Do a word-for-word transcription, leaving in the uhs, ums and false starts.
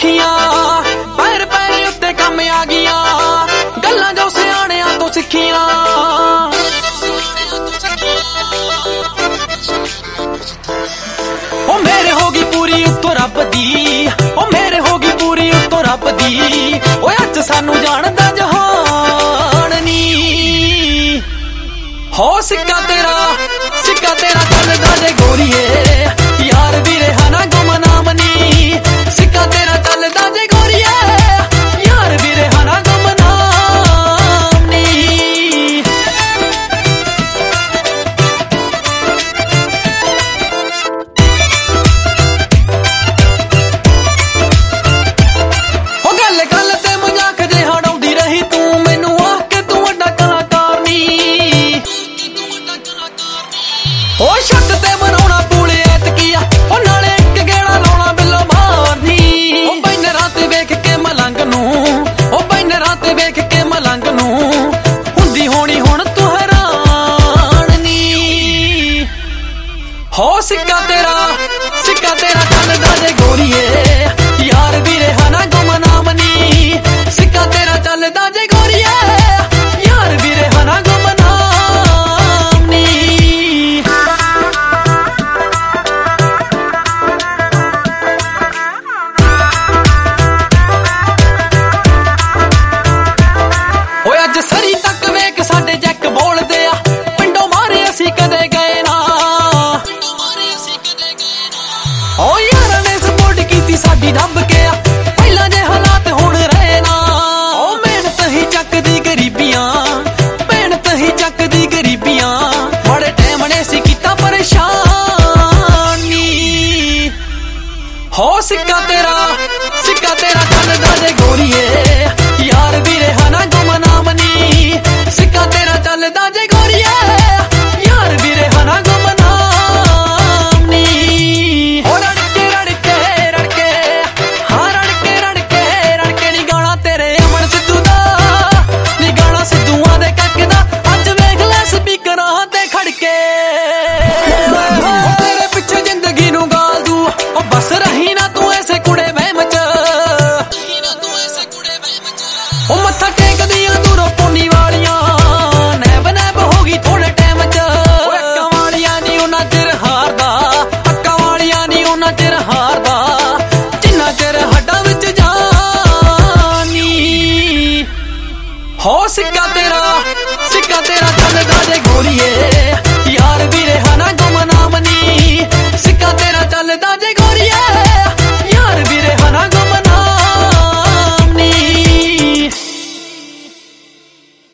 ਔਖੀਆਂ ਪੈਰ ਪੈਰ ਉੱਤੇ ਕੰਮ ਆ ਗਈਆਂ ਗੱਲਾਂ ਜੋ ਸਿਆਣਿਆਂ ਤੋਂ ਸਿੱਖੀਆਂ। ਉਹ ਮੇਰੇ ਹੋ ਗਈ ਪੂਰੀ ਉੱਤੋਂ ਰੱਬ ਦੀ, ਉਹ ਮੇਰੇ ਹੋ ਗਈ ਪੂਰੀ ਉੱਤੋਂ ਰੱਬ ਦੀ। ਓਏ ਅੱਜ ਸਾਨੂੰ ਜਾਣਦਾ ਜਹਾਨ ਨੀ। ਹੋ ਸਿੱਕਾ ਤੇਰਾ ਸਿੱਕਾ ਤੇਰਾ ਚੱਲਦਾ ਜੇ ਗੋਰੀਏ ਯਾਰ ਵੀ ਰਿਹਾ ਨਾ ਗੁਮਨਾਮ ਨੀ। ਸਿੱਕਾ ਤੇਰਾ ਚੱਲਦਾ ਜੇ ਗੋਰੀਏ ਯਾਰ ਵੀ ਰਿਹਾ ਨਾ ਗੁਮਨਾਮ ਨੀ। ਉਹ ਗੱਲ ਗੱਲ ਤੇ ਮਜ਼ਾਕ ਜੇ ਹੜਾਉਂਦੀ ਰਹੀ ਤੂੰ ਮੈਨੂੰ ਆਖ ਕੇ ਤੂੰ ਵੱਡਾ ਕਲਾਕਾਰ ਨੀ। ਉਹ ਛੱਤ ਤੇ ਬਣਾਉਣਾ ਪੂਲੇ ਐਤਕੀਆ ਉਹ ਨਾਲੇ ਇੱਕ ਗੇੜਾ ਲਾਉਣਾ ਬਿੱਲੋ ਮਾਰਨੀ। ਉਹ ਬੈਨਰਾਂ ਤੇ ਵੇਖ ਕੇ ਮਲੰਗ ਨੂੰ, ਉਹ ਬੈਨਰਾਂ ਤੇ ਵੇਖ ਕੇ ਮਲੰਗ ਨੂੰ ਹੁੰਦੀ ਹੋਣੀ ਹੁਣ ਤੂੰ ਹੈਰਾਨ ਨੀ। ਹੋ ਸਿੱਕਾ ਤੇਰਾ ਸਿੱਕਾ ਤੇਰਾ ਚੱਲਦਾ ਜੇ ਗੋਰੀਏ ਯਾਰ ਵੀ ਰਿਹਾ ਨਾ ਗੁਮਨਾਮ ਨੀ। ਸਿੱਕਾ ਤੇਰਾ ਚੱਲਦਾ ਜੇ ਗੋਰੀਏ ਯਾਰ ਵੀ ਰਿਹਾ ਨਾ ਗੁਮਨਾਮ ਨੀ। ਓਏ ਅੱਜ ਸਰੀ ਤੱਕ ਵੇਖ ਸਾਡੇ ਜੈਕ ਬੋਲਦੇ ਆ ਪਿੰਡੋਂ ਮਾਰੇ ਅਸੀਂ ਕਦੇ ਗਏ ਨਾ। ਓ ਯਾਰਾਂ ਨੇ ਸਪੋਰਟ ਕੀਤੀ ਸਾਡੀ ਦੱਬ ਕੇ ਆ ਪਹਿਲਾਂ ਜੇ ਹਾਲਾਤ ਹੁਣ ਰਹੇ ਨਾ। ਓ ਮਿਹਨਤ ਹੀ ਚੱਕਦੀ ਗਰੀਬੀਆਂ ਮਿਹਨਤ ਹੀ ਚੱਕਦੀ ਗਰੀਬੀਆਂ ਬੜੇ ਟਾਈਮ ਨੇ ਸੀ ਕੀਤਾ ਪਰੇਸ਼ਾਨ ਨੀ। ਹੋ ਸਿੱਕਾ ਤੇਰਾ ਸਿੱਕਾ ਤੇਰਾ ਚੱਲਦਾ ਜੇ ਗੋਰੀਏ ਯਾਰ ਵੀ ਰਿਹਾ ਨਾ ਗੁਮਨਾਮ ਨੀ। ਸਿੱਕਾ ਤੇਰਾ ਚੱਲਦਾ ਜੇ ਗੋਰੀਏ ਯਾਰ ਵੀ ਰਿਹਾ ਨਾ ਗੁਮਨਾਮ ਨੀ। ਹੋ ਰੜ ਕੇ ਰੜ ਕੇ ਰੜ ਕੇ ਹਾਂ ਰੜ ਕੇ ਰੜ ਕੇ ਰੜ ਕੇ ਨੀ ਗਾਣਾ ਤੇਰੇ ਅਮਨ ਸਿੱਧੂ ਦਾ ਨੀ ਗਾਣਾ ਸਿੱਧੂਆਂ ਦੇ ਕੱਕ ਦਾ ਅੱਜ ਵੇਖ ਲੈ ਸਪੀਕਰਾਂ ਤੇ ਖੜ ਕੇ। ਉਹ ਤੇਰੇ ਪਿੱਛੇ ਜ਼ਿੰਦਗੀ ਨੂੰ ਗਾਲ ਦੂ ਉਹ ਬਸ ਰਹੀ ਨਾ ਤੂੰ ਐਸੇ ਕੁੜੇ ਵਹਿਮ ਚ। ਉਹ ਮੱਥਾ ਟੇਕਦੀਆਂ ਦੂਰੋਂ ਪੋਨੀ ਵਾਲੀਆਂ ਨੈਬ ਨੈਬ ਹੋ ਗਈ ਥੋੜੇ ਟਾਈਮ ਚ। ਉਹ ਅੱਕਾਂ ਵਾਲੀਆਂ ਨੀ ਉਹਨਾਂ ਚਿਰ ਹਾਰਦਾ ਅੱਕਾਂ ਵਾਲੀਆਂ ਨੀ ਉਹਨਾਂ ਚਿਰ ਹਾਰਦਾ ਜਿੰਨਾ ਚਿਰ ਹੱਡਾਂ ਵਿੱਚ ਜਾਨ ਨੀ। ਹੋ ਸਿੱਕਾ ਤੇਰਾ ਸਿੱਕਾ ਤੇਰਾ ਚੱਲਦਾ ਜੇ ਗੋਰੀਏ